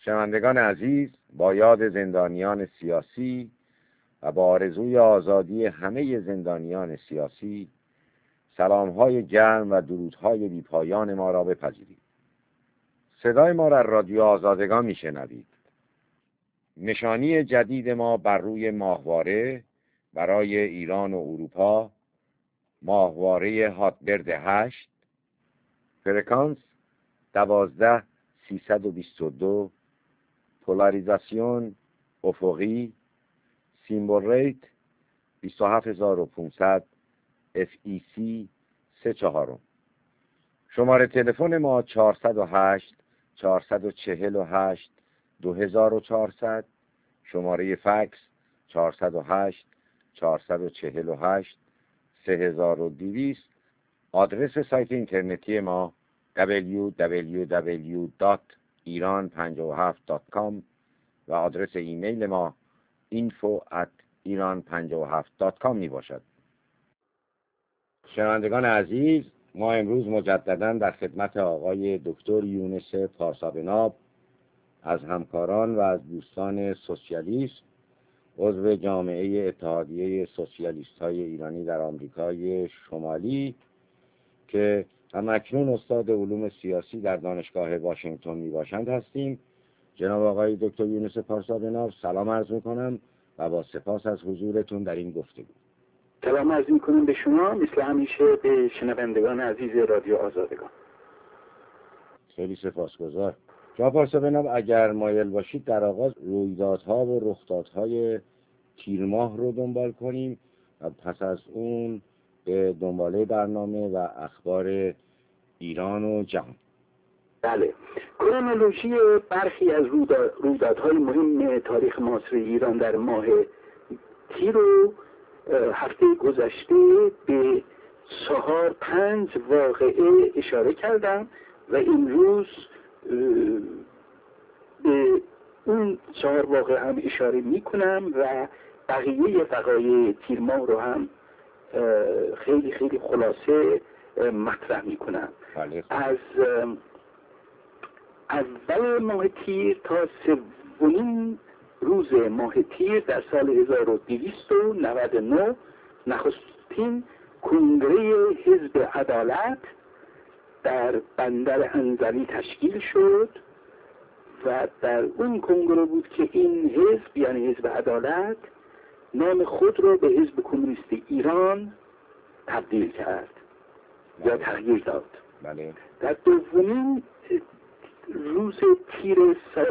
شنوندگان عزیز، با یاد زندانیان سیاسی و با آرزوی آزادی همه زندانیان سیاسی، سلام‌های گرم و درودهای بی‌پایان ما را بپذیرید. صدای ما را رادیو آزادگان میشنوید. نشانی جدید ما بر روی ماهواره برای ایران و اروپا، ماهواره هاتبرد 8، فرکانس 12322، پولاریزاسیون افقی، سیمبل ریت 27500، FEC 34. شماره تلفن ما 408 448 2400، شماره فکس 408 448 3200. آدرس سایت اینترنتی ما www.iran57.com و آدرس ایمیل ما info@iran57.com می باشد. شنوندگان عزیز، ما امروز مجددا در خدمت آقای دکتر یونس پارسابناب از همکاران و از دوستان سوسیالیست، عضو جامعه اتحادیه سوسیالیست‌های ایرانی در آمریکای شمالی که همکنون استاد علوم سیاسی در دانشگاه واشنگتن میباشند هستیم. جناب آقای دکتر یونس پارسابناب، سلام عرض میکنم و با سپاس از حضورتون در این گفتگو. سلام عرض میکنم به شما، مثل همیشه به شنوندگان عزیز رادیو آزادگان. خیلی سپاسگزار. جناب پارسابناب، اگر مایل باشید در آغاز رویدادها و رخدادهای تیر ماه رو دنبال کنیم و پس از اون به دنباله برنامه و اخبار ایران و جهان. بله، کرونولوژی برخی از رویدادهای مهم تاریخ معاصر ایران در ماه تیر و هفته گذشته به 4-5 واقعه اشاره کردم و این روز به اون 4 واقعه هم اشاره می کنم و بقیه وقایع تیر ماه رو هم خیلی خیلی خلاصه مطرح می کنم. از اول ماه تیر تا سومین روز ماه تیر در سال 1299 نخستین کنگره حزب عدالت در بندر انزلی تشکیل شد و در اون کنگره بود که این حزب، یعنی حزب عدالت، نام خود را به حزب کمونیست ایران تبدیل کرد یا تغییر داد. بله. در دومین روز تیر سال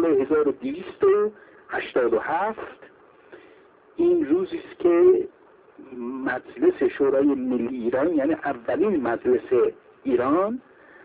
1287 این روزی است که مجلس شورای ملی ایران، یعنی اولین مجلس ایران،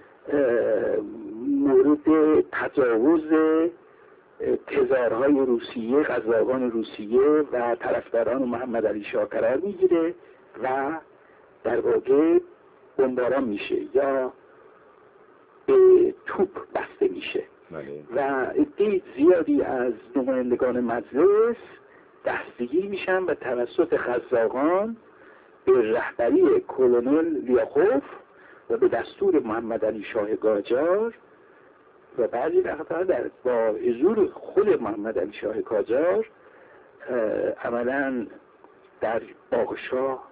مورد تجاوز تزارهای روسیه، قزاقان روسیه و طرفداران محمد علی شاه قرار میگیره و در واقع بمباران میشه یا به توپ بسته میشه. و عده زیادی از نمایندگان مجلس دستگیر میشن و توسط قزاقان به رهبری کلونل لیاخوف و به دستور محمد علی شاه قاجار و بعضی وقتا با حضور خود محمد علی شاه قاجار عملا در باغ شاه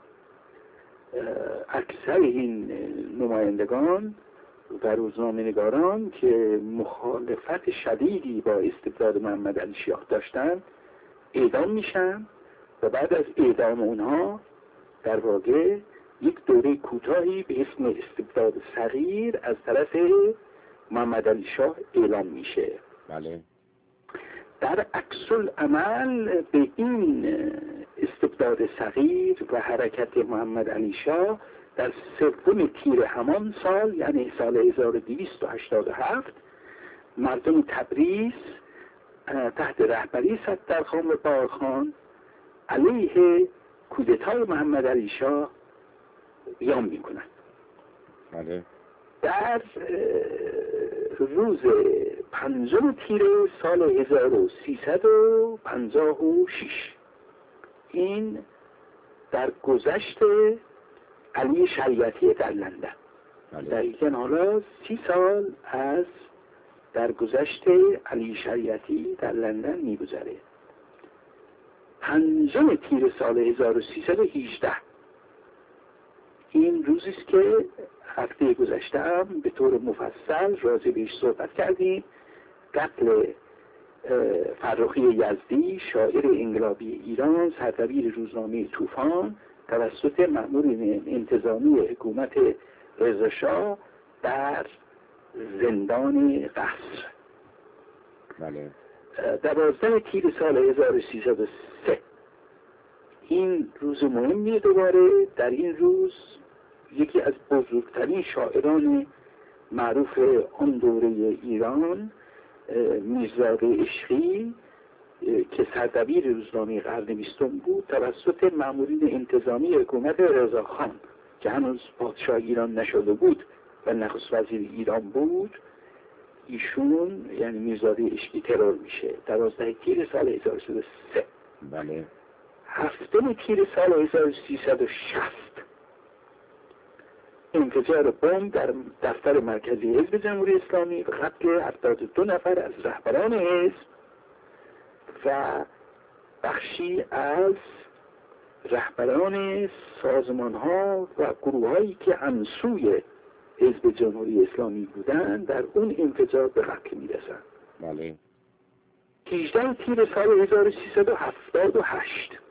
اکثر این نمایندگان و روزنامه‌نگاران که مخالفت شدیدی با استبداد محمد علی شاه داشتن اعدام میشن و بعد از اعدام اونها در واقع یک دوره کوتاهی به اسم استبداد صغیر از طرف محمد علی شاه اعلام میشه. بله. در عکس العمل به این استبداد صغیر و حرکت محمد علی شاه در سوم تیر همان سال، یعنی سال 1287، مردم تبریز تحت رهبری صدرخان و بارخان علیه کودتای محمد علی شاه قیام میکنند. بله. در روز 5 تیر سال 1356 این در گذشت علی شریعتی در لندن. دقیقاً حالا 30 سال از در گذشت علی شریعتی در لندن می‌گذره. 5 تیر سال 1318 این روزی است که هفته گذشته هم به طور مفصل راجع بهش صحبت کردیم. قتل فرخی یزدی شاعر انقلابی ایران سردبیر روزنامه طوفان توسط مأمورین انتظامی حکومت رضا شاه در زندان قصر. بله. 12 تیر سال 1303 این روز مهمیه. دوباره در این روز یکی از بزرگترین شاعران معروف آن دوره ایران میرزا عشقی که سردبیر روزنامه قرن 20 بود توسط مأمورین انتظامی حکومت رضاخان که هنوز پادشاه ایران نشده بود و نخست وزیر ایران بود، ایشون یعنی میرزا عشقی ترور میشه. 12 تیر سال 1303. بله. 7 تیر سال 1360 انفجار بمب در دفتر مرکزی حزب جمهوری اسلامی و قتل 72 نفر از رهبران حزب و بخشی از رهبران سازمان‌ها و گروه‌هایی که همسوی حزب جمهوری اسلامی بودند در اون انفجار به قتل می‌رسند. بله. 18 تیر سال 1378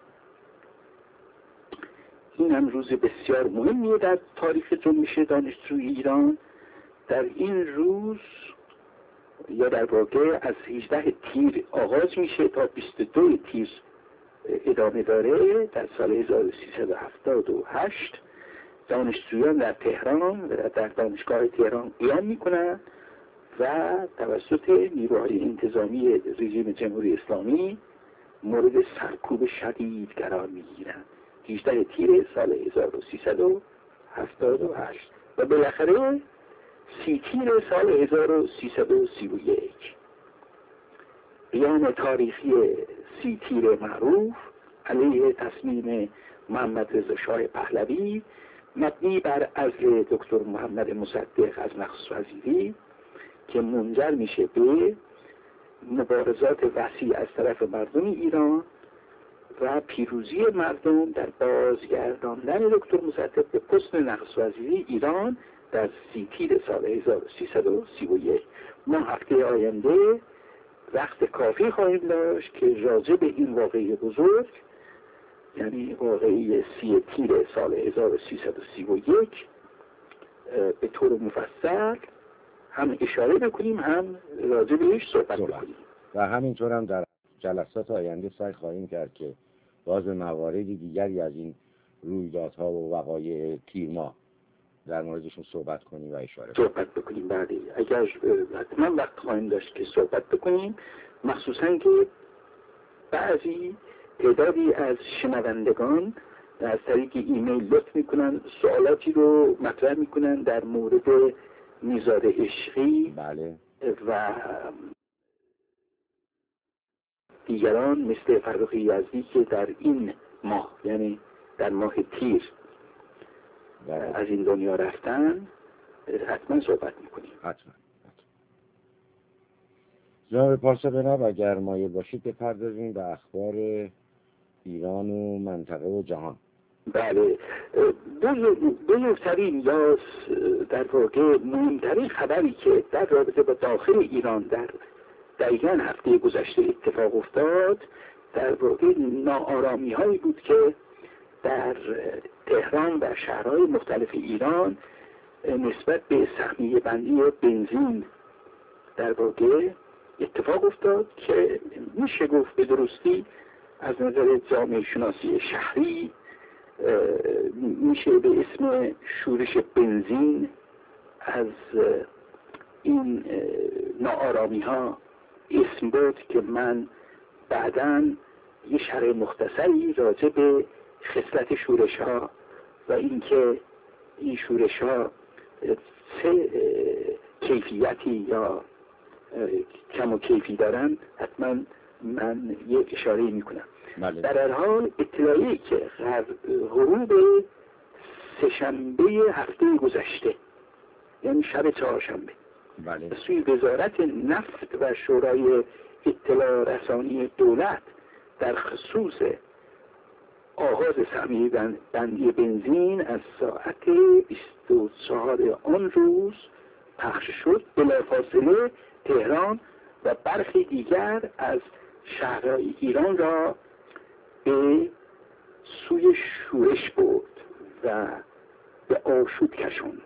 این هم روز بسیار مهمیه در تاریخ جنبش دانشجوی ایران. در این روز یا در واقع از 18 تیر آغاز میشه تا 22 تیر ادامه داره. در سال 1378 دانشجویان در تهران و در دانشگاه تهران قیام میکنن و توسط نیروهای انتظامی رژیم جمهوری اسلامی مورد سرکوب شدید قرار میگیرن. 18 تیر سال 1378 و بالاخره 30 تیر سال 1331 قیام تاریخی 30 تیر معروف علیه تصمیم محمد رضا شاه پهلوی مبنی بر عزل دکتر محمد مصدق از نخست وزیری که منجر میشه به مبارزات وسیع از طرف مردم ایران و پیروزی مردم در بازگرداندن دکتر مصدق به پست نخست وزیری ایران در 30 تیر سال 1331. ما هفته آینده وقت کافی خواهیم داشت که راجع به این واقعه بزرگ یعنی واقعه 30 تیر سال 1331 به طور مفصل هم اشاره بکنیم هم راجع بهش صحبت بکنیم و همینطور هم در جلسات آینده سعی خواهیم کرد که باز مواردی دیگری از این رویدادها و وقایع تیر ماه در موردشون صحبت کنیم و اشاره صحبت بکنیم. بعدی اگر حتما وقت خواهیم داشت که صحبت بکنیم، مخصوصا که بعضی تعدادی از شنوندگان از طریق ایمیل لطف میکنن سوالاتی رو مطرح میکنن در مورد میرزا عشقی. بله. و دیگران مثل فرخی یزدی که در این ماه یعنی در ماه تیر از این دنیا رفتن حتما صحبت میکنیم. حتما. جناب پارسا بناب اگر مایل باشید بپردازیم به اخبار ایران و منطقه و جهان. بله. بزرگترین یا در واقع مهمترین خبری که در رابطه با داخل ایران در دقیقاً هفته گذشته اتفاق افتاد در واقع ناآرامی هایی بود که در تهران و شهرهای مختلف ایران نسبت به سهمیه بندی بنزین در واقع اتفاق افتاد که میشه گفت به درستی از نظر جامعه شناسی شهری میشه به اسم شورش بنزین از این ناآرامی ها اسم بود که من بعداً یه شرح مختصری راجع به خصلت شورش ها و اینکه این شورش ها چه کیفیتی یا کم و کیفی دارن حتما من یک اشاره میکنم. بله. در هر حال اطلاعی که غروب سه‌شنبه هفته گذشته یعنی شب چهارشنبه بله. سوی وزارت نفت و شورای اطلاع رسانی دولت در خصوص آغاز سهمیه بندی بنزین از ساعت 24 آن روز پخش شد. بلافاصله تهران و برخی دیگر از شهرهای ایران را به سوی شورش برد و به آشوب کشاند.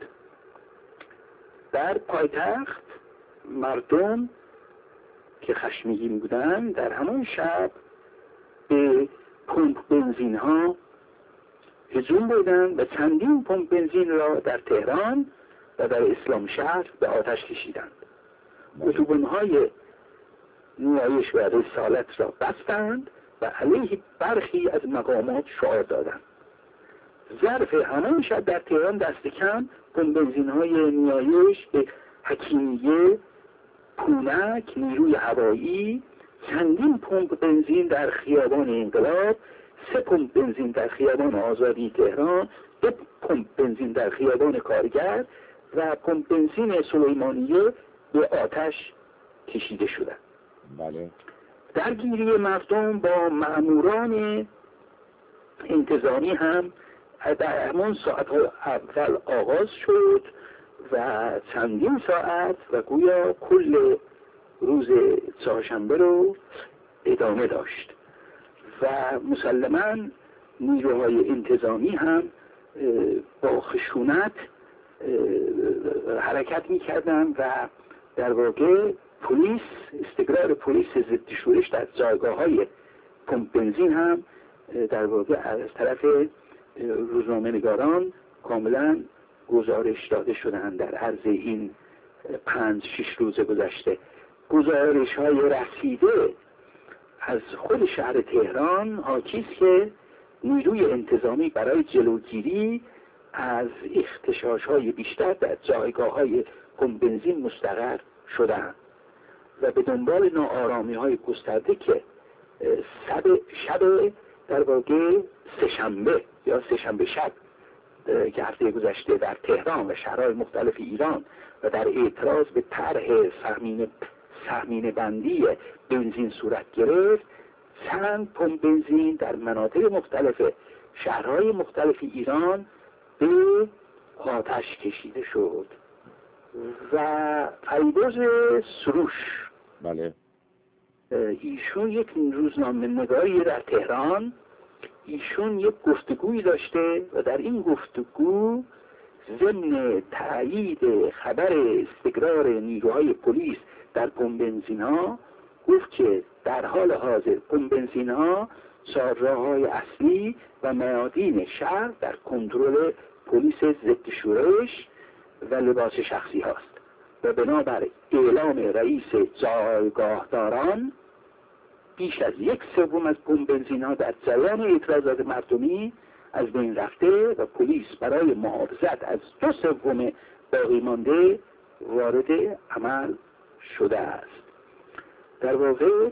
در پایتخت مردم که خشمگین بودند در همان شب به پمپ بنزین ها هجوم بردند و چندین پمپ بنزین را در تهران و در اسلام شهر به آتش کشیدند. اتوبان های نیایش و رسالت را بستند و علیه برخی از مقامات شعار دادند. ظرف همان شب در تهران دست کم پمپ بنزین های نیایش به حکیمیه، پونک، نیروی هوایی، چندین پمپ بنزین در خیابان انقلاب، 3 پمپ بنزین در خیابان آزادی تهران، 2 پمپ بنزین در خیابان کارگر و پمپ بنزین سلیمانیه به آتش کشیده شدند. بله. درگیری مردم با مأموران انتظامی هم در همان ساعت اول آغاز شد و چندین ساعت و گویا کل روز چهارشنبه رو ادامه داشت و مسلماً نیروهای انتظامی هم با خشونت حرکت می‌کردند و در واقع پلیس، استقرار پلیس ضد شورش در جایگاه‌های پمپ بنزین هم در واقع از طرف روزنامه‌نگاران کاملا گزارش داده شدند در عرض این 5-6 روز گذشته. گزارش‌های رسیده از خود شهر تهران حاکی است که نیروی انتظامی برای جلوگیری از اغتشاش‌های بیشتر در جایگاه‌های پمپ بنزین مستقر شدند و به دنبال ناآرامی‌های گسترده که شب در واقع سه‌شنبه یا سه‌شنبه شب که هفته گذشته در تهران و شهرهای مختلف ایران و در اعتراض به طرح سهمینه بندی بنزین صورت گرفت، چند پمپ بنزین در مناطق مختلف شهرهای مختلف ایران به آتش کشیده شد و فریبرز سروش، بله، ایشون یک روزنامه نگاری در تهران، ایشون یک گفتگویی داشته و در این گفتگو ضمن تایید خبر استقرار نیروهای پلیس در پمپ بنزین ها گفت که در حال حاضر پمپ بنزین ها چهارراه‌های اصلی و میادین شهر در کنترل پلیس ضد شورش و لباس شخصی هاست و بنابر اعلام رئیس جایگاهداران بیش از 1/3 از پمپ بنزین ها در جریان اعتراضات مردمی از بین رفته و پلیس برای محافظت از 2/3 باقی مانده وارد عمل شده است. در واقع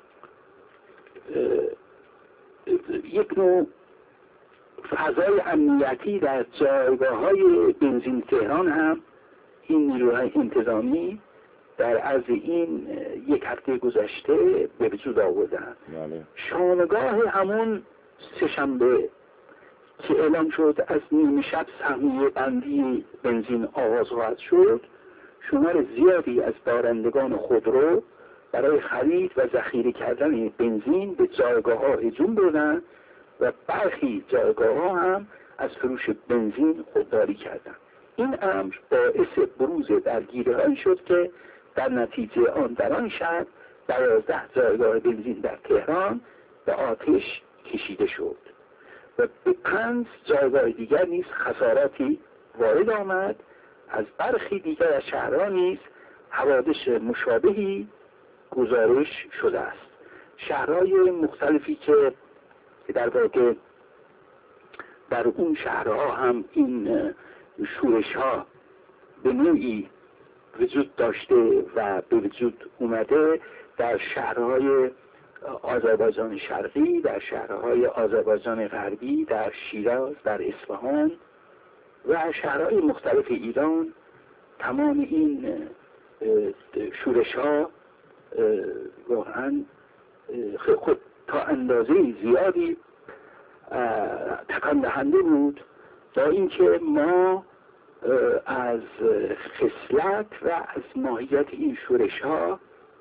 یک نوع فضای امنیتی در جایگاه‌های بنزین تهران هم این نیروهای انتظامی در عرض این 1 هفته گذشته به وجود آوردن. شامگاه همون سه‌شنبه که اعلام شد از نیمه شب سهمیه بندی بنزین آغاز خواهد شد، شمار زیادی از دارندگان خودرو برای خرید و ذخیره کردن بنزین به جایگاه‌ها هجوم بردند و برخی جایگاه‌ها هم از فروش بنزین خودداری کردند. این امر باعث بروز درگیری‌هایی شد که در نتیجه آن در آن شب 12 جایگاه بنزین در تهران به آتش کشیده شد و به 5 جایگاه دیگر نیز خساراتی وارد آمد. از برخی دیگر از شهرها نیز حوادث مشابهی گزارش شده است. شهرهای مختلفی که در واقع در اون شهرها هم این شورش ها به نوعی وجود داشته و به وجود اومده در شهرهای آذربایجان شرقی، در شهرهای آذربایجان غربی، در شیراز، در اصفهان و شهرهای مختلف ایران. تمام این شورش ها واقعا خود تا اندازه زیادی تکان دهنده بود، با اینکه ما از خصلت و از ماهیت این شورش ها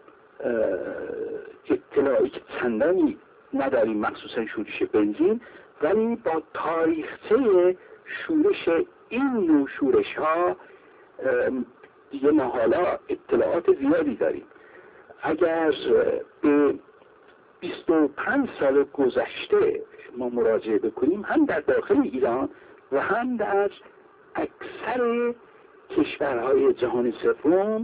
اطلاعی چندانی نداریم، مخصوصا شورش بنزین، ولی با تاریخچه شورش این نوع شورش ها دیگه ما حالا اطلاعات زیادی داریم. اگر به 25 سال گذشته ما مراجعه بکنیم، هم در داخل ایران و هم در اکثر کشورهای جهان سوم،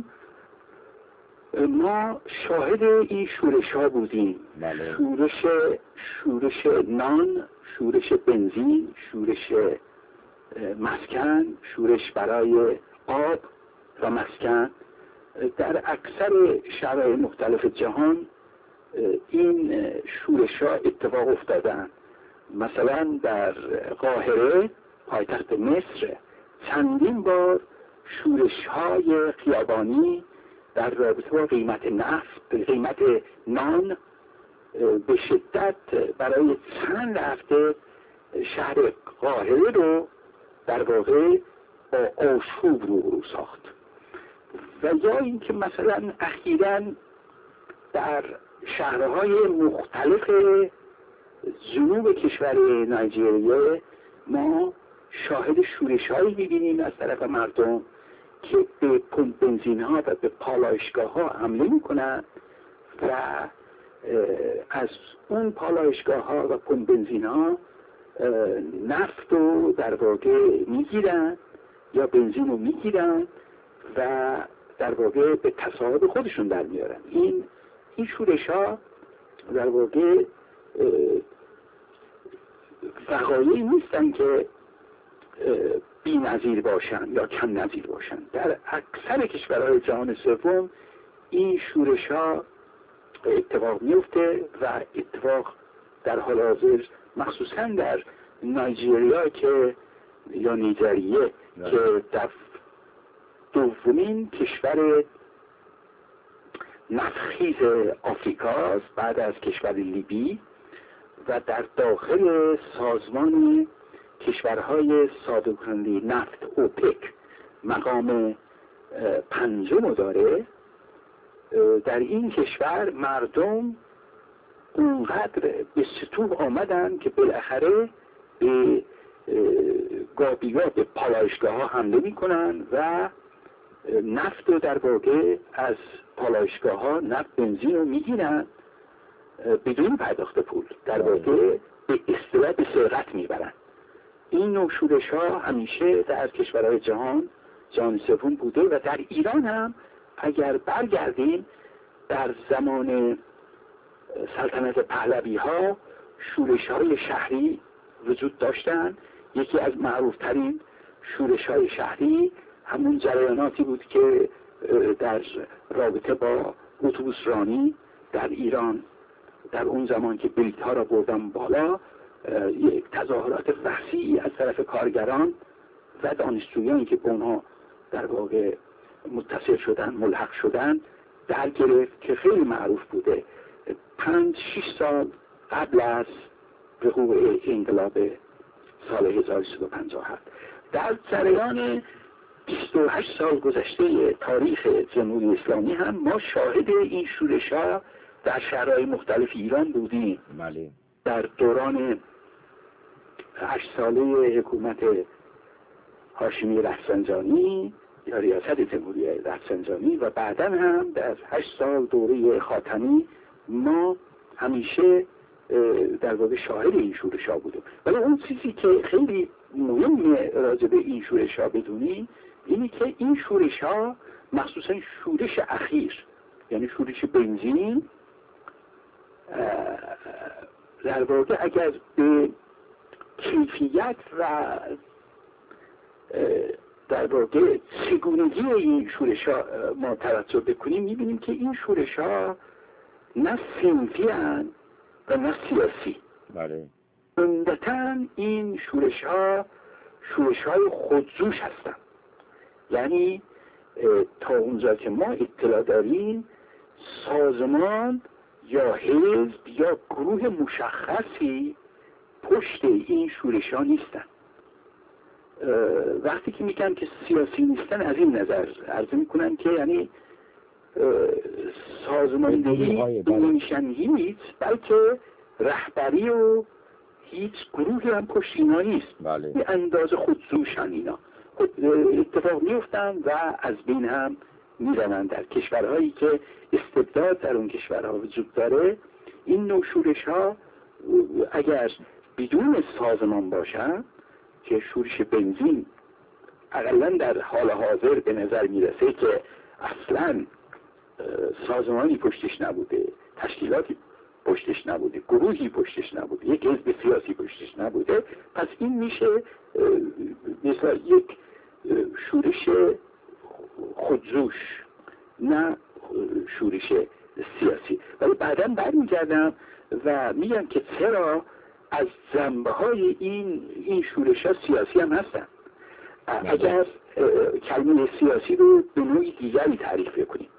ما شاهد این شورش ها بودیم. بله. شورش نان، شورش بنزین، شورش مسکن، شورش برای آب و مسکن. در اکثر شهرهای مختلف جهان این شورش ها اتفاق افتادن. مثلا در قاهره پایتخت مصر چندین بار شورش های خیابانی در رابطه با قیمت نفت، قیمت نان به شدت برای چند هفته شهر قاهره رو در واقع با آشوب رو ساخت. و یا اینکه مثلا اخیراً در شهرهای مختلف جنوب کشور نایجریه ما شاهد شورش هایی می‌بینیم از طرف مردم که به پمپ بنزین ها و به پالایشگاه ها حمله میکنن و از اون پالایشگاه ها و پمپ بنزین ها نفت رو در واقع میگیرن یا بنزین رو میگیرن و در واقع به تصاحب خودشون در میارن. این شورش ها در واقع وقایعی نیستن که بی نظیر باشن یا کم نظیر باشن. در اکثر کشورهای جهان سوم این شورش ها اتفاق میفته و اتفاق در حال حاضر مخصوصا در نایجریا یا نیجریه که در دومین کشور نفتخیز آفریقاست بعد از کشور لیبی و در داخل سازمان کشورهای صادرکننده نفت اوپک مقام پنجم داره. در این کشور مردم اونقدر به سطوح آمدن که بالاخره به گابیگاه به پالایشگاه ها حمله میکنن و نفت رو در واقع از پالایشگاه ها نفت بنزین رو میگیرن بدون پرداخت پول، در واقع به اصطلاح به سرقت میبرن. این نوع شورش ها همیشه در کشورهای جهان سوم بوده و در ایران هم اگر برگردیم در زمان سلطنت پهلوی ها شورش های شهری وجود داشتن. یکی از معروفترین شورش های شهری همون جریاناتی بود که در رابطه با اتوبوس رانی در ایران در اون زمان که بلیط ها را بردن بالا، یک تظاهرات وسیعی از طرف کارگران و دانشجویانی که به اونها در واقع متصل شدن ملحق شدن در گرفت که خیلی معروف بوده. 5-6 سال قبل از وقوع انقلاب سال 1357 در جریان 28 سال گذشته تاریخ جمهوری اسلامی هم ما شاهد این شورش ها در شهرهای مختلف ایران بودیم. بله. در دوران 8 ساله حکومت هاشمی رفسنجانی یا ریاست جمهوری رفسنجانی و بعدا هم در 8 سال دوره خاتمی ما همیشه در واقع شاهد این شورش ها بودیم. ولی اون چیزی که خیلی مهمه راجع به این شورش ها بدونیم اینی که این شورش ها مخصوصا شورش اخیر یعنی شورش بنزین در واقع اگر به کیفیت و در واقع چگونگی این شورش ها ما توجه بکنیم میبینیم که این شورش ها نه صنفی هستند و نه سیاسی. بله. عمدتاً این شورش های خودجوش هستند. یعنی تا اونجا که ما اطلاع داریم سازمان یا حزب یا گروه مشخصی پشت این شورش ها نیستن. وقتی که میگم که سیاسی نیستن از این نظر عرض میکنم که یعنی سازماندهی نمیشن هیچ، بلکه رهبری و هیچ گروهی هم پشت اینا نیست. به اندازه خودزوشن اینا اتفاق میفتن و از بین هم میرن. در کشورهایی که استبداد در اون کشورها وجود داره این نوع شورش ها اگر بدون سازمان باشن که شورش بنزین اقلا در حال حاضر به نظر میرسه که اصلا سازمانی پشتش نبوده، تشکیلاتی پشتش نبوده، گروهی پشتش نبوده، یک حزب سیاسی پشتش نبوده، پس این میشه مثلا یک شورش خودجوش نه شورش سیاسی. ولی بعدا برمیگردم و میگم که چرا از جنبه های این شورش ها سیاسی هم هستن. اگر کلمه سیاسی رو به نوعی دیگری تعریف کنیم،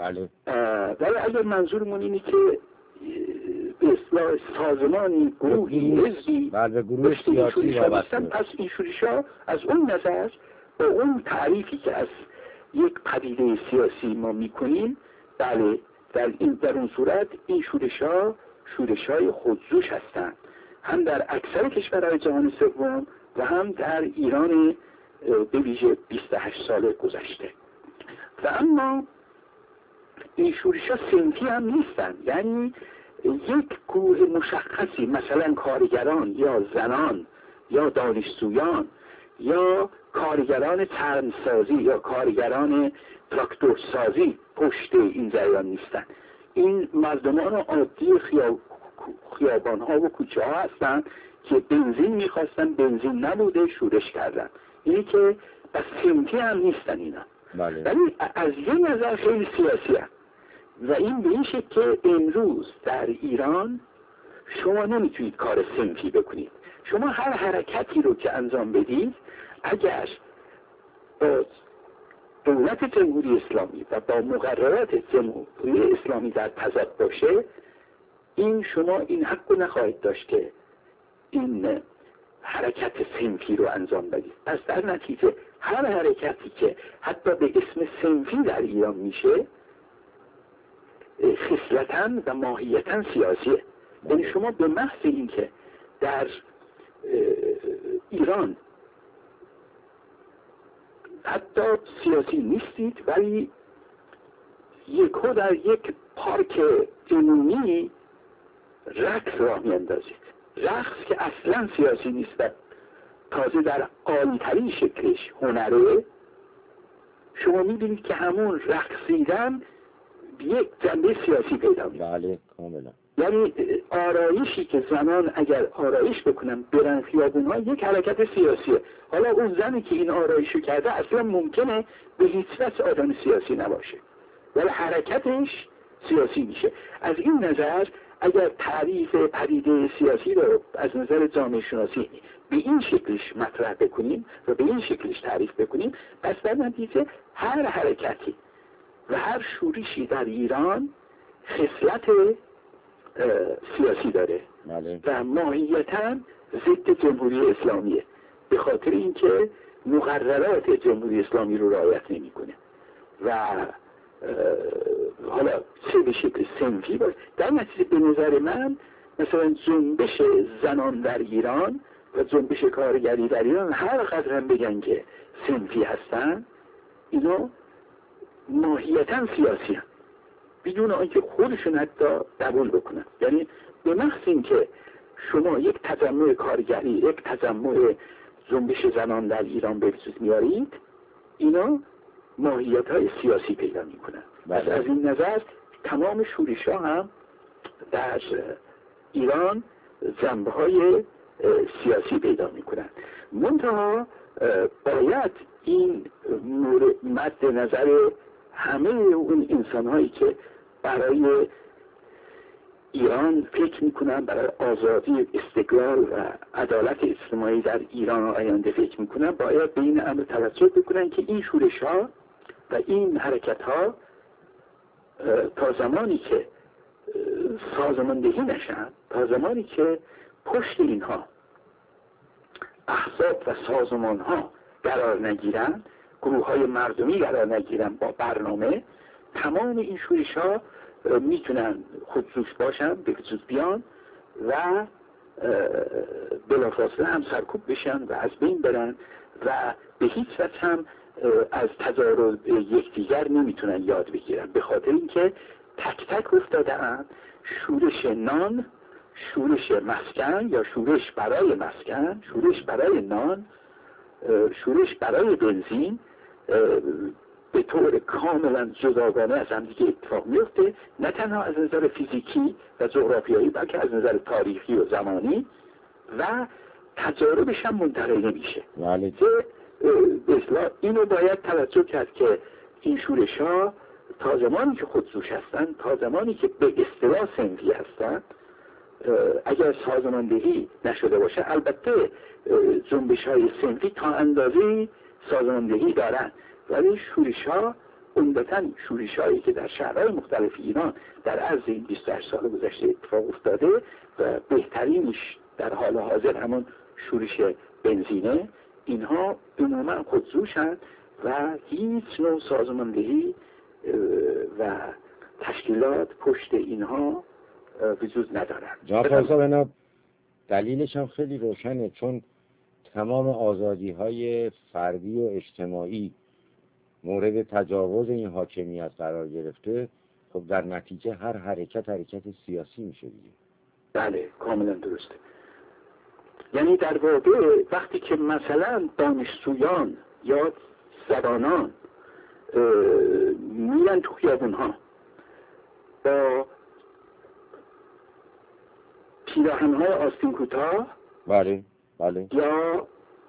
ولی اگر منظورمون اینه که به اصطلاح سازمانی گروهی حزبی گروه سیاسی وابستن، پس این شورش ها از اون نظر با اون تعریفی که از یک پدیده سیاسی ما میکنیم، بله در اون صورت این شورش های خودجوش هستند، هم در اکثر کشورهای جهان سوم و هم در ایران به ویژه 28 سال گذشته. و اما این شورش ها صنفی هم نیستن، یعنی یک گروه مشخصی مثلا کارگران یا زنان یا دانشجویان یا کارگران چرمسازی یا کارگران تراکتورسازی پشت این جریان نیستن. این مردمان عادی خیابان ها و کوچه ها هستن که بنزین میخواستن، بنزین نبوده، شورش کردن. اینی که بس صنفی هم نیستن اینا، ولی از یه نظر خیلی سیاسی هم. و این به این شکل که امروز در ایران شما نمیتونید کار صنفی بکنید. شما هر حرکتی رو که انجام بدید اگر با دولت جمهوری اسلامی و با مقررات جمهوری اسلامی در تضاد باشه، شما این حق رو نخواهید داشت که این حرکت صنفی رو انجام بدید. پس در نتیجه هر حرکتی که حتی به اسم صنفی در ایران میشه خصلتاً و ماهیتاً سیاسیه. یعنی شما به محض این که در ایران حتی سیاسی نیستید ولی یکو در یک پارک عمومی رقص راه میاندازید، رقص که اصلا سیاسی نیست و تازه در عالی‌ترین شکلش هنره، شما میبینید که همون رقصیدن یک جنبه سیاسی پیدا میکنه. بله کاملا. یعنی آرایشی که زنان اگر آرایش بکنن برن خیابون‌ها یک حرکت سیاسیه. حالا اون زنی که این آرایشو کرده اصلا ممکنه به هیچ وجه آدم سیاسی نباشه ولی حرکتش سیاسی میشه. از این نظر اگر تعریف پدیده سیاسی رو از نظر جامعه شناسی به این شکلش مطرح بکنیم و به این شکلش تعریف بکنیم، پس در نتیجه هر حرکتی و هر شورشی در ایران خصلت سیاسی داره و ماهیتاً ضد جمهوری اسلامیه، به خاطر اینکه مقررات جمهوری اسلامی رو رعایت نمیکنه و حالا چه به شکل صنفی باشه. در نتیجه به نظر من مثلا جنبش زنان در ایران و جنبش کارگری در ایران هر قدر هم بگن که صنفی هستن، اینا ماهیتاً سیاسی هم بدون آنکه خودشون حتی قبول بکنن. یعنی به محض اینکه شما یک تجمع کارگری، یک تجمع جنبش زنان در ایران به وجود میارید، اینا ماهیت‌های سیاسی پیدا میکنن. از این نظر تمام شورش‌ها هم در ایران جنبه‌های سیاسی پیدا میکنن. منتها باید این مد نظر همه اون انسان‌هایی که برای ایران فکر میکنن، برای آزادی، استقلال و عدالت اجتماعی در ایران آینده فکر میکنن، باید به این امر توجه بکنن که این شورش‌ها و این حرکت ها تا زمانی که سازماندهی نشن، تا زمانی که پشت اینها احزاب و سازمان ها قرار نگیرن، گروه های مردمی قرار نگیرن با برنامه، تمام این شورش ها میتونن خودجوش باشن، به وجود بیان و بلافاصله هم سرکوب بشن و از بین برن و به هیچ وجه هم از تجارب یکدیگر نمیتونن یاد بگیرن، به خاطر اینکه تک تک افتادن شورش نان، شورش مسکن یا شورش برای مسکن، شورش برای نان، شورش برای بنزین به طور کاملا جداگانه از هم دیگه اتفاق میفته، نه تنها از نظر فیزیکی و جغرافیایی بلکه از نظر تاریخی و زمانی، و تجاربش هم منتقل نمیشه. که به اصطلاح اینو باید توجه کرد که این شورش ها تا زمانی که خودجوش هستن، تا زمانی که به اصطلاح صنفی هستن، اگر سازماندهی نشده باشه، البته جنبش های صنفی تا اندازه سازماندهی دارن، ولی شورش ها عمدتاً شورش هایی که در شهرهای مختلف ایران در عرض این 28 سال گذشته اتفاق افتاده و بهترینش در حال حاضر همون شورش بنزینه، اینها عموما خودجوشن و هیچ نوع سازماندهی و تشکیلات پشت اینها وجود ندارن. جناب پارسا بنا دلیلش هم خیلی روشنه، چون تمام آزادی های فردی و اجتماعی مورد تجاوز این حاکمیت قرار گرفته، خب در نتیجه هر حرکت سیاسی میشه دیگه. بله کاملا درسته. یعنی در واقع وقتی که مثلا دانشجویان یا زبانان میرن تو خیابونها با پیراهن‌های آستین کوتاه، بله یا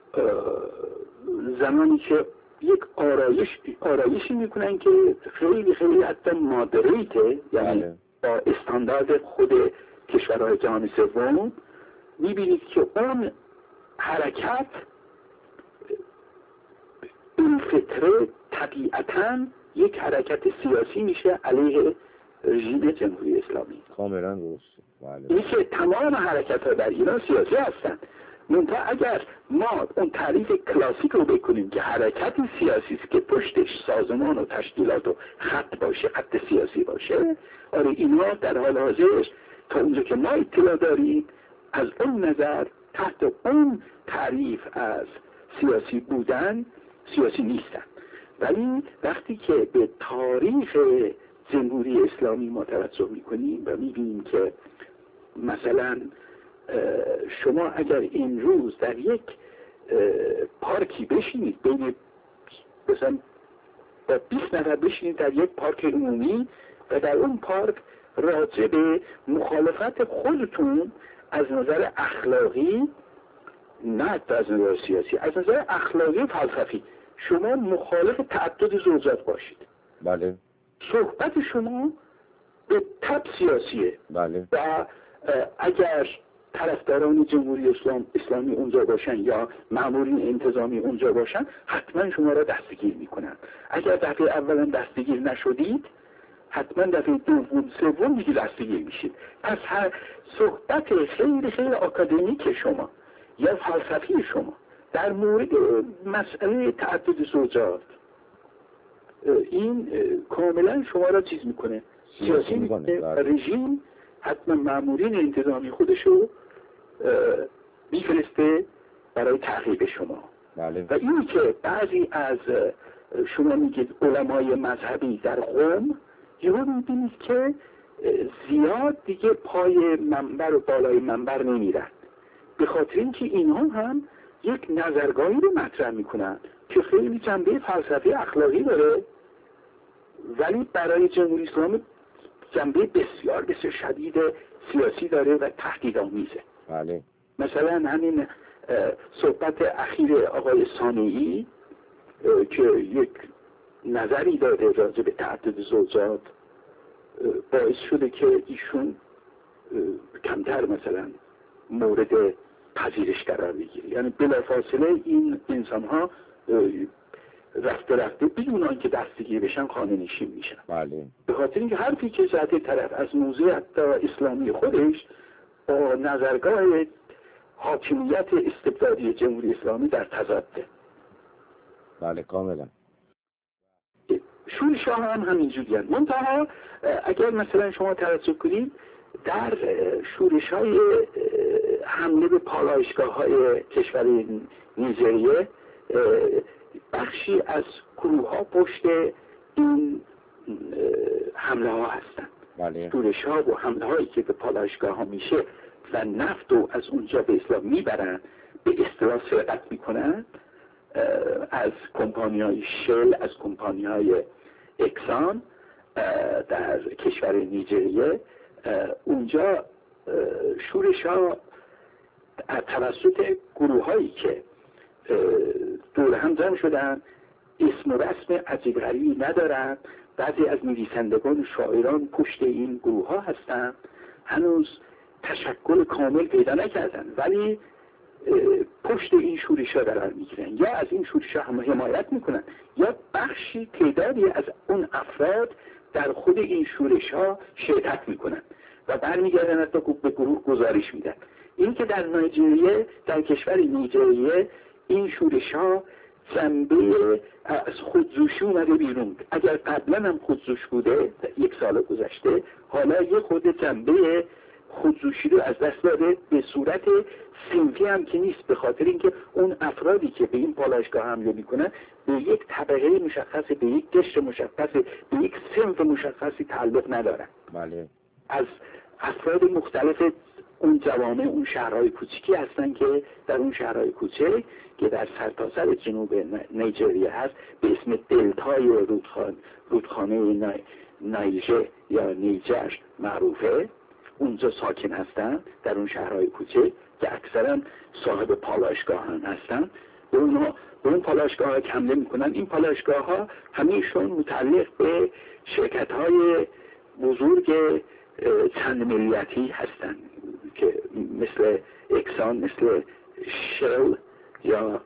زمانی که یک آرایشی میکنن که خیلی خیلی حتی مادریته، یعنی با استاندارد خود کشورهای جهان سوم، میبینید که اون حرکت این فطره طبیعتاً یک حرکت سیاسی میشه علیه رژیم جمهوری اسلامی. کاملا درسته. بله. این که تمام حرکت ها در ایران سیاسی هستند. منتها اگر ما اون تعریف کلاسیک رو بکنیم که حرکت سیاسی است که پشتش سازمان و تشکیلات و خط باشه، خط سیاسی باشه، آره اینها در حال حاضر تا اونجا که ما اطلاع داریم از اون نظر تحت اون تعریف از سیاسی بودن سیاسی نیستن. ولی وقتی که به تاریخ جمهوری اسلامی ما توجه میکنیم و میبینیم که مثلا شما اگر این روز در یک پارکی بشینید، بین مثلا با 20 نفر بشینید در یک پارک عمومی و در اون پارک راجع به مخالفت خودتون از نظر اخلاقی، نه از نظر سیاسی، از نظر اخلاقی و فلسفی شما مخالف تعدد زوجات باشید، بله، صحبت شما به تب سیاسیه. بله. و اگر طرفداران جمهوری اسلامی اونجا باشن یا مامورین انتظامی اونجا باشن، حتما شما را دستگیر میکنن. اگر دفعه اولا دستگیر نشدید، حتما دفعه دوم سوم دیگه دستگیر میشید. پس هر صحبت خیلی خیلی آکادمیک شما یا فلسفی شما در مورد مسئله تعدد زوجات، این کاملا شما را چیز میکنه، سیاسی میکنه. رژیم حتما مامورین انتظامی خودشو میفرسته برای تعقیب شما. بله. و این که بعضی از شما میگید علمای مذهبی در قم، یهو میبینید که زیاد دیگه پای منبر و بالای منبر نمیرن، به خاطر اینکه اینها هم یک نظرگاهی رو مطرح میکنن که خیلی جنبه فلسفی اخلاقی داره، ولی برای جمهوری اسلامی جنبه بسیار بسیار شدید سیاسی داره و تهدیدآمیزه. بله. مثلا همین صحبت اخیر آقای صانعی که یک نظری داده راجع به تعدد زوجات، باعث شده که ایشون کمتر مثلا مورد پذیرش قرار بگیره. یعنی بلافاصله این انسان ها رفته رفته بدون آنکه دستگیر بشن خانه نشین میشن. بله. به خاطر اینکه حرفی که زده طرف از موضع حتی اسلامی خودش با نظرگاه حاکمیت استبدادی جمهوری اسلامی در تضاده. بله کاملا. شورش‌ها هم همینجوری هست. منتها اگر مثلا شما توجه کنید در شورش‌های حمله به پالایشگاه‌های کشور نیجریه بخشی از گروه‌ها پشت این حمله ها هستند. بله. شورش‌ها و حمله هایی که به پالایشگاه‌ها میشه و نفت رو از اونجا به اسلام میبرن، به اصطلاح سرقت میکنن از کمپانی‌های شل، از کمپانی‌های اکسان در کشور نیجریه. اونجا شورش‌ها توسط گروه‌هایی که دور هم جمع شدن، اسم و رسم عجیب غریبی ندارن، بعضی از نویسندگان و شاعران پشت این گروه‌ها هستن، هنوز تشکل کامل پیدا نکردن ولی پشت این شورش‌ها قرار میگیرن، یا از این شورش‌ها هم حمایت میکنن یا بخشی تعدادی از اون افراد در خود این شورش‌ها شرکت میکنن و برمیگردن حتی به گروه گزارش میدن. این که در نیجریه، در کشور نیجریه این شورش‌ها جنبه از خودجوشی اومده بیرون. اگر قبلا هم خودجوش بوده یک سال گذشته، حالا یه خود جنبه خودجوشی رو از دست داده، به صورت صنفی هم که نیست، به خاطر اینکه اون افرادی که به این پالایشگاه حمله میکنن به یک طبقه مشخص، به یک قشر مشخص، به یک صنف مشخصی تعلق ندارن. بله. از افراد مختلف اون جوامع، اون شهرهای کوچیکی هستن که در اون شهرهای کوچک که در سرتاسر جنوب نیجریه هست به اسم دلتای رودخانه نیجر یا نیجر معروفه، اونجا ساکن هستن در اون شهرهای کوچک که اکثرا صاحب پالایشگاه هم هستن. به اون پالایشگاه ها حمله میکنن. این پالایشگاه ها همیشون متعلق به شرکت های بزرگ چند ملیتی هستن که مثل اکسان، مثل شل یا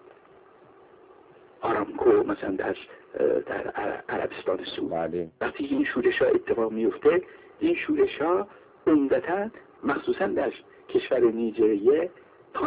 آرامکو مثلا در عربستان سعودی. بله. وقتی این شورش ها اتفاق میفته، این شورش ها عمدتاً مخصوصا در کشور نیجریه تا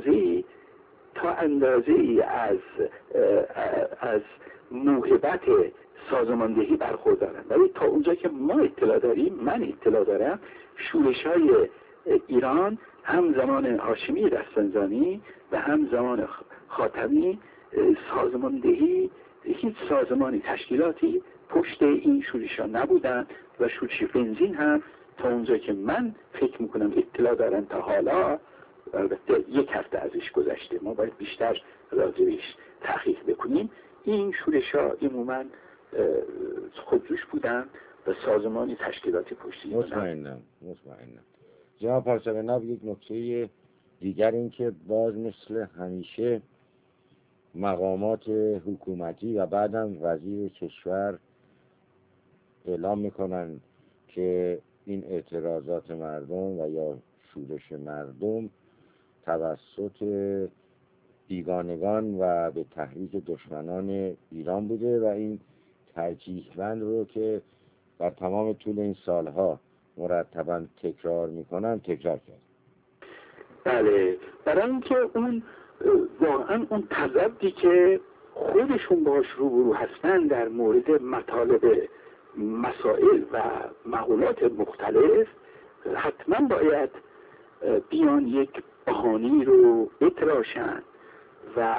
اندازه‌ای از موهبت سازماندهی برخوردارن. ولی تا اونجا که ما اطلاع داریم، من اطلاع دارم، شورش‌های ایران هم زمان هاشمی رفسنجانی و هم زمان خاتمی سازماندهی، هیچ سازمانی، تشکیلاتی پشت این شورش‌ها نبودن و شورش بنزین هم تا اونجا که من فکر میکنم اطلاع دارم تا حالا، البته یک هفته ازش گذشته، ما باید بیشتر راجعش تحقیق بکنیم، این شورش‌ها عموماً خودجوش بودن و سازمانی تشکیلاتی پشتی. مطمئنم. جناب پارسا بناب، یک نکته دیگر این که باز مثل همیشه مقامات حکومتی و بعدم وزیر کشور اعلام میکنن که این اعتراضات مردم و یا شورش مردم توسط بیگانگان و به تحریک دشمنان ایران بوده و این ترجیحاً رو که در تمام طول این سالها مرتباً تکرار میکنن تکرار کرد. بله، برای اینکه اون واقعا اون تضادی که خودشون باش روبرو هستن در مورد مطالب مسائل و مقولات مختلف، حتما باید بیان یک بهانه‌ای رو بتراشن و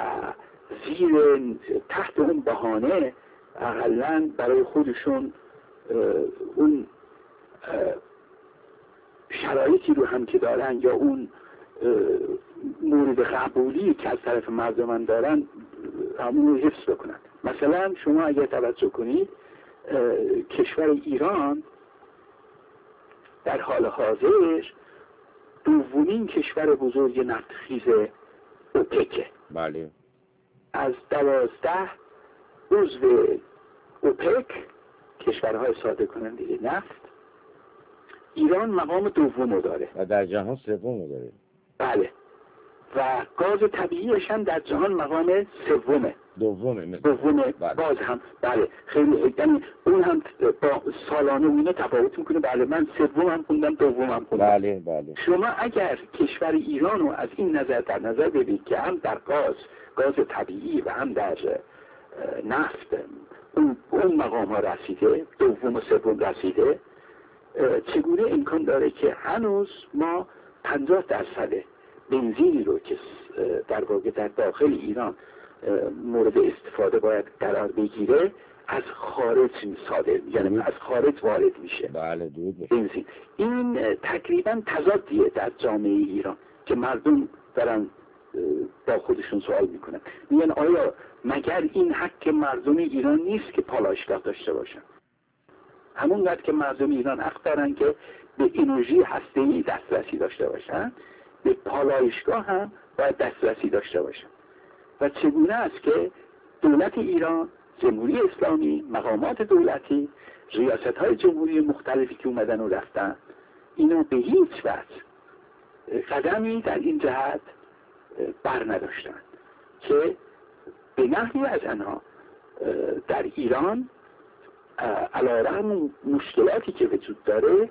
تحت اون بهانه اقلاً برای خودشون اون شرایطی رو هم که دارن یا اون مورد قبولی که از طرف مردمان دارن همون رو حفظ بکنن. مثلا شما اگر توجه کنید، کشور ایران در حال حاضر دومین کشور بزرگ نفتخیز اوپک. بله. از 12 عضو اوپک، کشورهای صادر کننده نفت، ایران مقام دوم داره و در جهان سوم داره. بله. و گاز طبیعیش هم در جهان مقام دومه باز هم بله خیلی، یعنی اون هم با سالانه اونه تفاوت میکنه. بله من سوم هم خوندم، دوم هم خوندم. بله. شما اگر کشور ایران رو از این نظر در نظر ببینید که هم در گاز طبیعی و هم در نفت اون مقام ها رسیده، دوم و سوم رسیده، چگونه امکان داره که هنوز ما 50% بنزینی رو که در واقع در داخل ایران مورد استفاده باید قرار بگیره از خارج صادر، یعنی از خارج وارد میشه. بله درود بنزین. این تقریبا تضادیه در جامعه ایران که مردم دارن با خودشون سوال میکنن، میگن آیا مگر این حق مردم ایران نیست که پالایشگاه داشته باشن؟ همونقدر که مردم ایران حق دارن که به انرژی هسته‌ای دسترسی داشته باشن، به پالایشگاه هم باید دسترسی داشته باشن. و چگونه است که دولت ایران، جمهوری اسلامی، مقامات دولتی، ریاست‌های جمهوری مختلفی که اومدن و رفتن، اینا به هیچ وجه قدمی در این جهت بر نداشتن که به نحوی از آنها در ایران علیرغم مشکلاتی که وجود داره،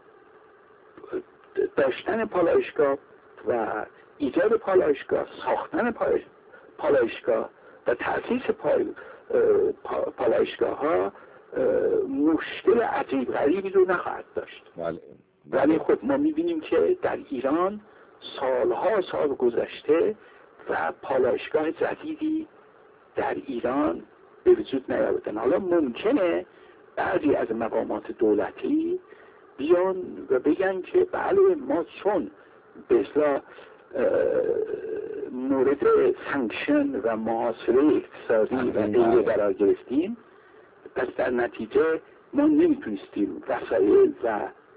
داشتن پالایشگاه و ایجاد پالایشگاه، ساختن پالایشگاه و تأسیس پالایشگاه ها مشکل عجیب غریبی رو نخواهد داشت. ولی خب ما میبینیم که در ایران سالها سال گذشته و پالایشگاه جدیدی در ایران به وجود نیاوردن. حالا ممکنه بعضی از مقامات دولتی بیان و بگن که بله ما چون به اصطلاح مورد سانکشن و محاصره اقتصادی و غیره قرار گرفتیم، پس در نتیجه ما نمیتونستیم وسایل و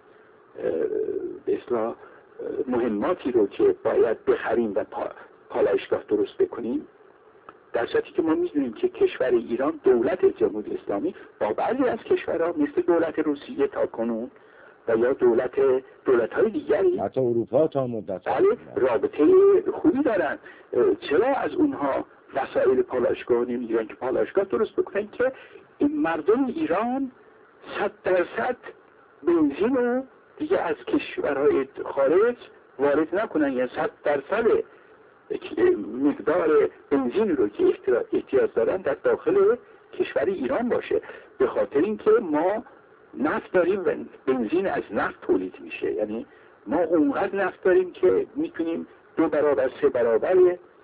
به اصطلاح مهماتی رو که باید بخریم و پالایشگاه درست بکنیم، در صورتی که ما میدونیم که کشور ایران، دولت جمهوری اسلامی با بعضی از کشورها مثل دولت روسیه تا کنون و یا دولت‌های دیگری حتی اروپا تا مدت رابطه خوبی دارن، چرا از اونها وسایل پالایشگاه نمیگیرن که پالایشگاه درست بکنن که این مردم ایران 100% بنزین رو دیگه از کشورهای خارج وارد نکنن، یعنی 100% مقدار بنزین رو که احتیاج دارن در داخل کشور ایران باشه. به خاطر اینکه ما نفت داریم و بنزین از نفت تولید میشه، یعنی ما اونقدر نفت داریم که میتونیم 2 برابر 3 برابر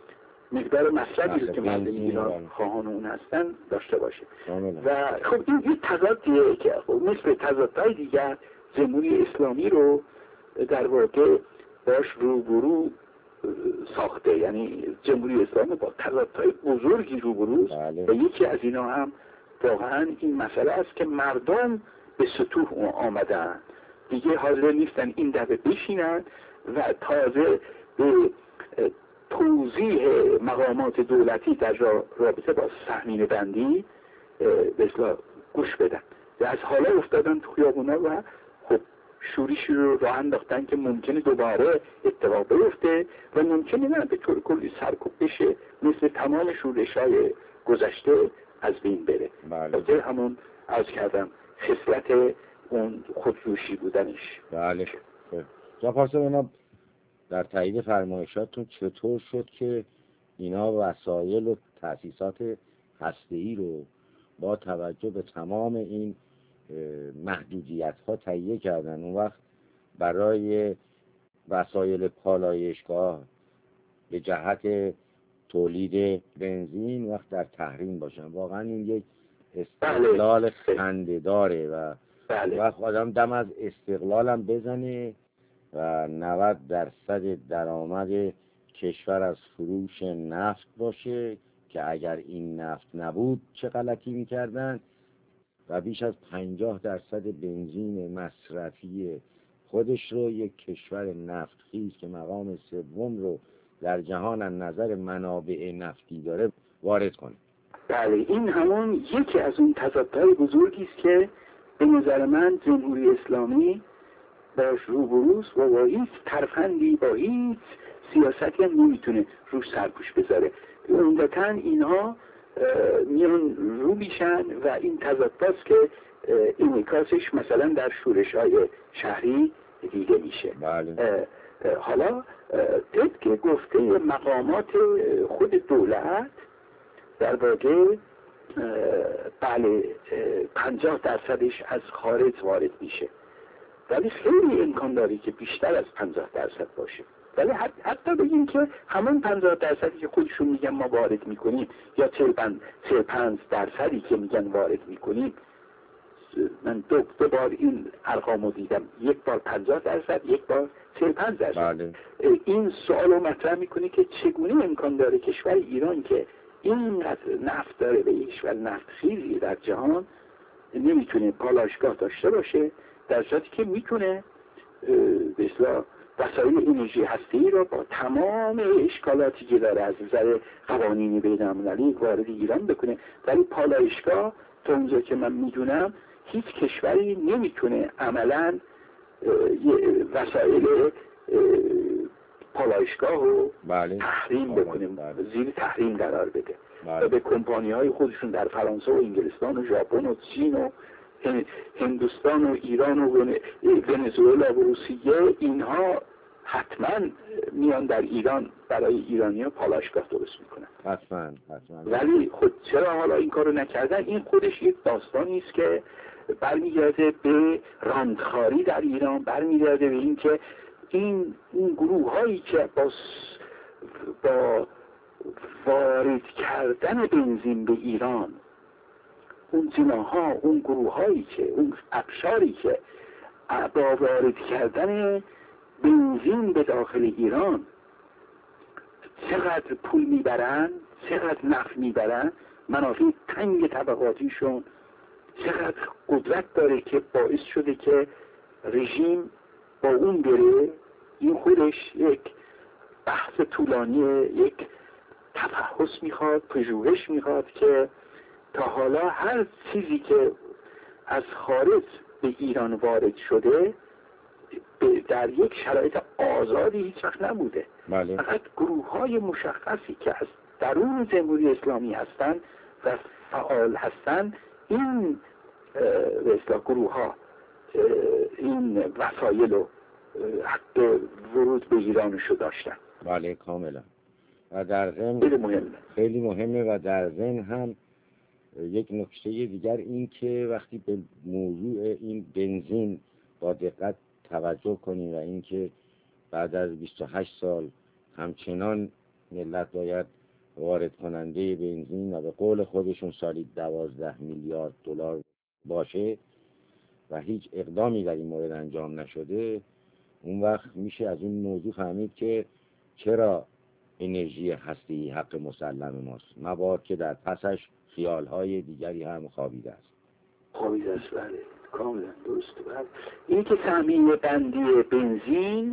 مقدار مصرفی رو که مردم ایران خواهان اون هستن داشته باشه. و خب این یه تضادیه که مثل تضادهای دیگر جمهوری اسلامی رو در واقع باش روبرو ساخته، یعنی جمهوری اسلامی با تضادهای بزرگی روبروست و یکی از اینا هم واقعا این مسئله است که مردم به سطوح آمدن، دیگه حاضر نیستن این دفعه بشینن و تازه به توضیح مقامات دولتی در رابطه با سهمینه بندی به اصطلاح گوش بدن و از حالا افتادن تو خیابونا و خب شورشی رو راه انداختن که ممکنه دوباره اتفاق بیفته و ممکنه نه به طور کلی سرکوب بشه، مثل تمام شورش‌های گذشته از بین بره. بله. همون عرض کردم خصلت اون خودجوشی بودنش. بله. جناب پارسا، در تایید فرمایشاتتون چطور شد که اینا وسایل و تأسیسات هسته‌ای رو با توجه به تمام این محدودیت‌ها تهیه کردن، اون وقت برای وسایل پالایشگاه به جهت تولید بنزین وقت در تحریم باشن؟ واقعا این یک استقلال خنده‌داره و وقت آدم دم از استقلالم بزنه و 90% درآمد کشور از فروش نفت باشه که اگر این نفت نبود چه غلطی میکردن، و بیش از 50% بنزین مصرفی خودش رو یک کشور نفتخیز که مقام سوم رو در جهان از نظر منابع نفتی داره وارد کنه. بله، این همون یکی از اون تضادهای بزرگی است که به نظر من جمهوری اسلامی باش روبروست و با هیچ ترفندی، با هیچ سیاستی هم نمیتونه روش سرپوش بذاره. عمدتاً اینها میان رو میشن و این تضاداست که انعکاسش مثلا در شورش‌های شهری دیده میشه. بله. حالا طبق گفته مقامات خود دولت در واقع بله 50% از خارج وارد میشه، ولی خیلی امکان داره که بیشتر از 50% باشه. ولی حتی بگیم که همون 50% که خودشون میگن ما وارد میکنیم یا 45% که میگن وارد میکنیم، من دو بار این ارقامو دیدم، یک بار 50%، یک بار 45%. بله. این سوال رو مطرح میکنه که چگونه امکان داره کشور ایران که اینقدر نفت داره به کشور نفت خیزی در جهان نمیتونه پالایشگاه داشته باشه، در صورتی که میتونه به اصطلاح وسایل انرژی هسته‌ای را با تمام اشکالاتی که داره از نظر قوانین بین‌المللی وارد ایران بکنه. ولی پالایشگاه تا اونجا که من میدونم هیچ کشوری نمیتونه عملاً وسایل پالایشگاه رو بله. تحریم بکنه، زیر تحریم قرار بده. بله. و به کمپانی‌های خودشون در فرانسه و انگلستان و ژاپن و چین و هندوستان و ایران و ونزوئلا و روسیه، اینها حتما میان در ایران برای ایرانی‌ها پالایشگاه درست میکنن. حتما. ولی خود چرا حالا این کارو نکردن؟ این خودش یک داستانی است که برمیگرده به راندخاری در ایران، برمیگرده به این که این گروه هایی که با وارد کردن بنزین به ایران، اون جناها، اون گروه هایی که، اون اقشاری که با وارد کردن بنزین به داخل ایران چقدر پول میبرن، چقدر نفع میبرن، منافع تنگ طبقاتیشون چقدر قدرت داره که باعث شده که رژیم با اون بره. این خودش یک بحث طولانی، یک تفحص میخواد، پژوهش میخواد که تا حالا هر چیزی که از خارج به ایران وارد شده در یک شرایط آزادی هیچ وقت نبوده. بله. فقط گروه های مشخصی که از درون جمهوری اسلامی هستن و فعال هستن، این به اصطلاح گروه ها این وسایل و حق ورود به ایرانشو داشتن. بله کاملا. و در ضمن خیلی مهمه و در ضمن هم یک نکته دیگر این که وقتی به موضوع این بنزین با دقت توجه کنیم و این که بعد از 28 سال همچنان ملت باید وارد کننده بنزین و به قول خودشون سالی 12 میلیارد دلار باشه و هیچ اقدامی در این مورد انجام نشده، اون وقت میشه از این موضوع فهمید که چرا انرژی هستی حق مسلم ماست، مباد که در پسش خیالهای دیگری هم خوابیده است. خوابیده است، بله کاملا درسته. بله. این که تامین بندی بنزین،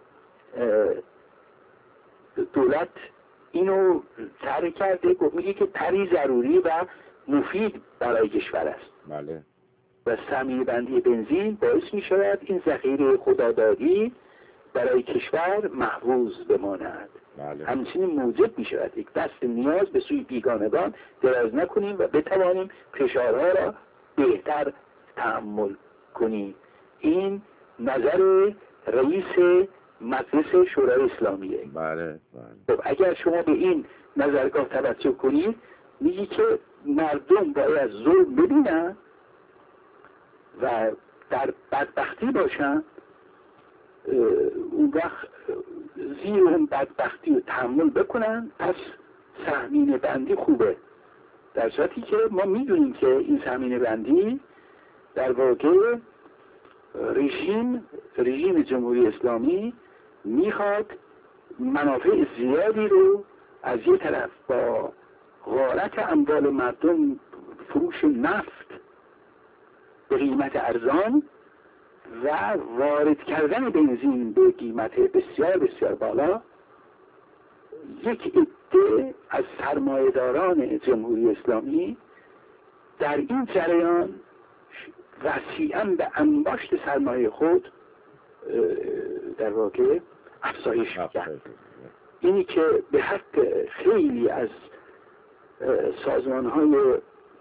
دولت اینو طرح کرده، میگه که طرحی ضروری و مفید برای کشور است. بله. و تامین بندی بنزین باعث می شود این ذخیره خدادادی برای کشور محفوظ بماند. بله. همچنین موجب می شود یک دست نیاز به سوی بیگانگان دراز نکنیم و بتوانیم فشارها را بهتر تحمل کنیم. این نظر رئیس مجلس شورای اسلامیه. بله. خب اگر شما به این نظرگاه توجه کنید، میگی که مردم باید ظلم ببینن و در بدبختی باشن، اون وقت زیر اون بدبختی رو تحمل بکنن، پس سهمین بندی خوبه. در صورتی که ما میدونیم که این سهمین بندی در واقع رژیم جمهوری اسلامی میخواد منافع زیادی رو از یه طرف با غارت اموال مردم، فروش نفت به قیمت ارزان و وارد کردن بنزین به قیمت بسیار بسیار بالا، یک عده از سرمایه‌داران جمهوری اسلامی در این جریان وسیعاً به انباشت سرمایه خود در واقع افزایش میدن اینی که به حق خیلی از سازمان‌های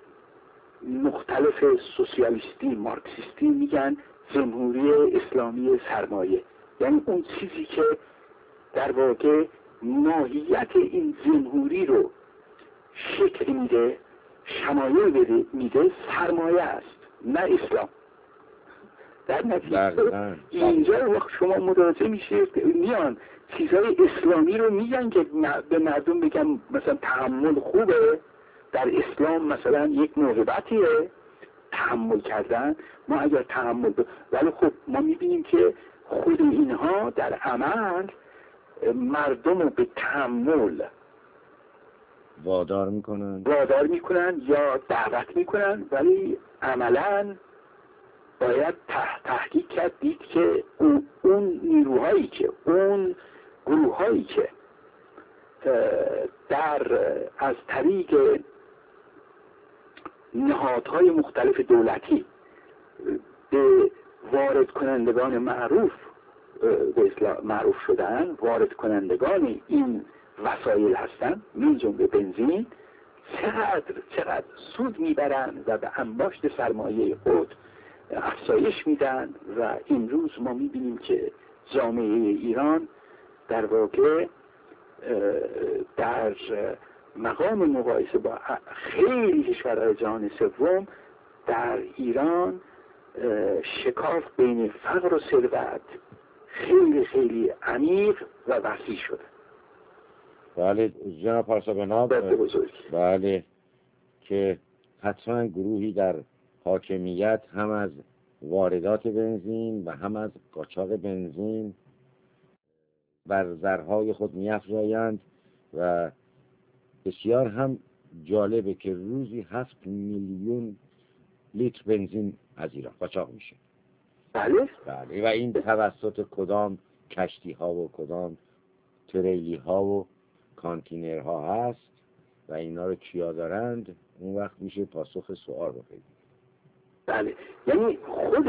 مختلف سوسیالیستی مارکسیستی میگن جمهوری اسلامی سرمایه، یعنی اون چیزی که در واقع ماهیت این جمهوری رو شکل میده، شمایل میده، سرمایه است نه اسلام. در نتیجه اینجا وقت شما متوجه میشید میان چیزهای اسلامی رو میگن که به مردم بگن مثلا تحمل خوبه، در اسلام مثلا یک موهبتیه تحمل کردن، ما اگر تحمل ولی خب ما میبینیم که خود اینها در عمل مردم رو به تحمل وادار میکنن یا دعوت میکنن، ولی عملا باید تحقیق کرد دید که اون نیروهایی که اون گروهایی که از طریق نهادهای مختلف دولتی به وارد کنندگان معروف شدن، وارد کنندگان این وسایل هستن، من جمله بنزین، چقدر سود میبرن و به انباشت سرمایه خود افزایش میدن. و این روز ما میبینیم که جامعه ایران در واقع در مقام مقایسه با خیلی کشورهای جهان سوم، در ایران شکاف بین فقر و ثروت خیلی خیلی عمیق و وسیع شده. بله جناب پارسا بناب، بله که حتما گروهی در حاکمیت هم از واردات بنزین و هم از قاچاق بنزین بر زرهای خود می‌افزایند و بسیار هم جالبه که روزی 7 میلیون لیتر بنزین از ایران قاچاق میشه. بله و این توسط کدام کشتی ها و کدام تریلی ها و کانتینر ها هست و اینا رو کیا دارند، اون وقت میشه پاسخ سوال رو پیدا. بله، یعنی خود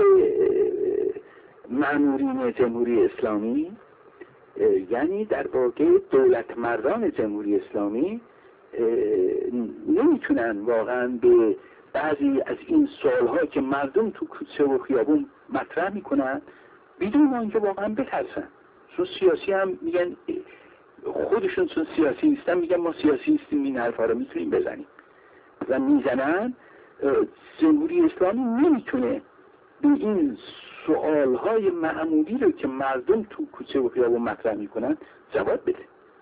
مامورین جمهوری اسلامی، یعنی در واقع دولت مردان جمهوری اسلامی نمیتونن واقعا به بعضی از این سوالها که مردم تو کوچه و خیابون مطرح میکنن بدون اینکه واقعا بترسن. چون سیاسی هم میگن، خودشون چون سیاسی نیستن میگن ما سیاسی نیستیم، این حرفا رو میتونیم بزنیم و میزنن. جمهوری اسلامی نمیتونه به این سوالهای معمولی رو که مردم تو کوچه و خیابون مطرح میکنن جواب بده.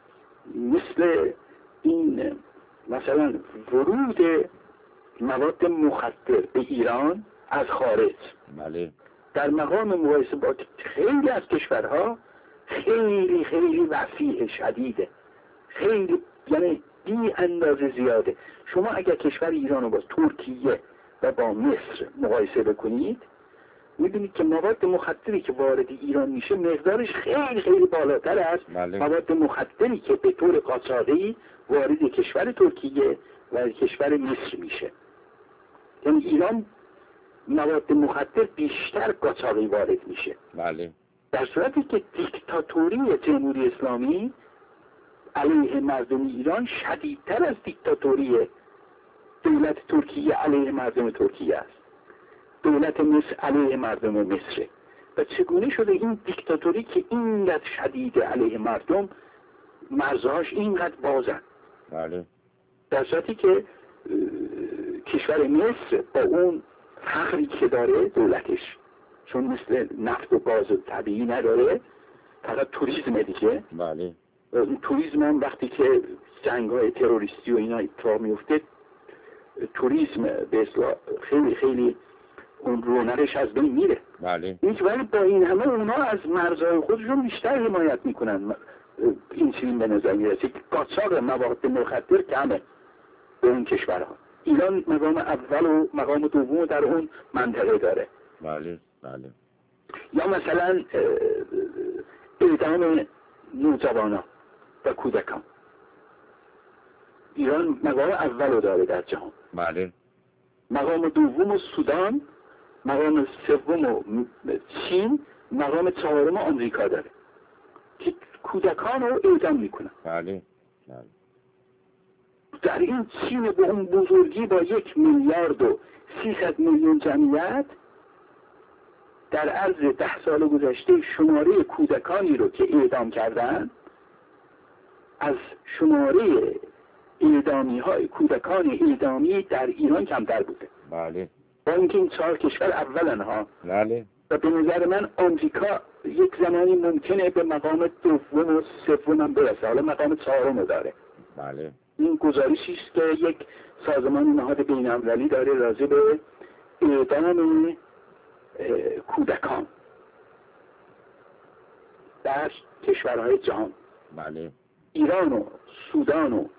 مثل این مثلا ورود مواد مخدر به ایران از خارج. بله. در مقام مقایسه با خیلی از کشورها خیلی خیلی وسیع، شدیده، خیلی، یعنی بی اندازه زیاده. شما اگر کشور ایران رو با ترکیه و با مصر مقایسه بکنید میبینید که مواد مخدری که وارد ایران میشه مقدارش خیلی خیلی بالاتر است. بله. مواد مخدری که به طور قاچاقی وارد کشور ترکیه و کشور مصر میشه. یعنی ایران مواد مخدر بیشتر قاچاقی وارد میشه. بله. در صورتی که دیکتاتوری جمهوری اسلامی علیه مردم ایران شدیدتر از دیکتاتوری دولت ترکیه علیه مردم ترکیه است، دولت مصر علیه مردم مصر. و چگونه شده این دیکتاتوری که اینقدر شدیده علیه مردم، مرزهاش اینقدر بازن؟ بله. در صورتی که کشور مصر با اون فقری که داره دولتش، چون مثل نفت و گاز طبیعی نداره، فقط توریسم دیگه. بله. این توریسم هم وقتی که جنگ‌های تروریستی و اینا اتفاق میفته، توریسم به اصطلاح خیلی خیلی اون رونقش از بین میره. بله. ولی با این همه اونا از مرزهای خودشون بیشتر حمایت میکنن. این چیزی به نظر میرسه که قاچاق مواد مخدر کمه به اون کشورها. ایران مقام اول و مقام دوم در اون منطقه داره. بله. بله. یا مثلا اعدام نوجوانان و کودکان، ایران مقام اول داره در جهان. بله. مقام دوم سودان، مقام سوم چین، مقام چهارم آمریکا داره که کودکان رو اعدام میکنن. بله بله. در این چین به اون بزرگی با 1,300,000,000 جمعیت در عرض 10 سال گذشته شماره کودکانی رو که اعدام کردن از شماره اعدامی های کودکان اعدامی در ایران کمتر بوده. بله. با اینکه این 4 کشور اولن ها. بله. و به نظر من آمریکا یک زمانی ممکنه به مقام دوم و سوم هم برسه، حالا مقام 4 داره. بله. این گزارشی است که یک سازمان نهاد بین‌المللی داره راجع به اعدام کودکان در کشورهای جهان. بله. ایران و سودان و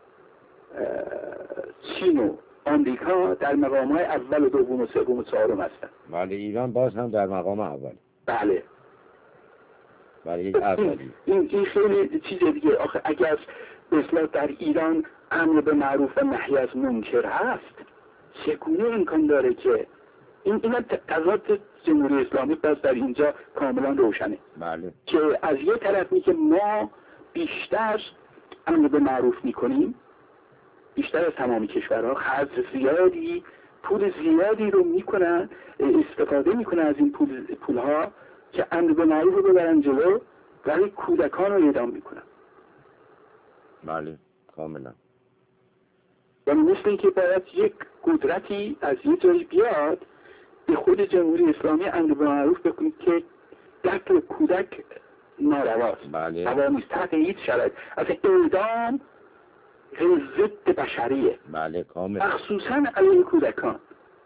چین و آمریکا در مقام‌های اول و دوم و سوم و چهارم هستن. بله. ایران باز هم در مقام اول. بله. برای یک اولی. این خیلی چیز دیگه. آخه اگر مثلا در ایران امر به معروف و نهی از منکر هست، چگونه امکان داره که این تضاد جمهوری اسلامی باز در اینجا کاملا روشنه. بله. که از یه طرف میگه ما بیشتر امر به معروف میکنیم، بیشتر از تمامی کشورها خرج زیادی، پول زیادی رو میکنن، استفاده میکنن از این پولها که امر به معروف رو ببرن جلو، ولی کودکان رو اعدام میکنن. بله کاملا. و مثل اینکه باید یک قدرتی از یه جایی بیاد به خود جمهوری اسلامی امر به معروف بکنید که قتل کودک نارواست. بله. روا نیست تحت هیچ شرایط. اصلا اعدام ضد بشریه. بله کاملا. مخصوصا علیه کودکان.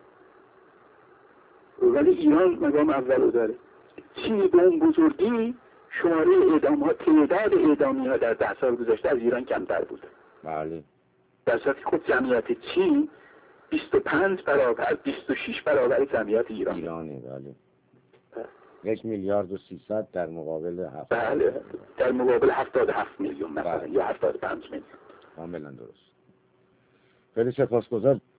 ولی ایران مقام اولو داره. چین به اون بزرگی شماره اعدام ها، تعداد اعدامی ها در 10 سال گذشته از ایران کمتر بوده. بله. در صورتی خود جمعیت چین 25 برابر 26 برابر جمعیت ایرانه. بله. 1,300,000,000 در مقابل 7. بله. در مقابل 77 میلیون مثلا. بله. یا 75 میلیون. کاملا درست. خیلی سپاسگزار.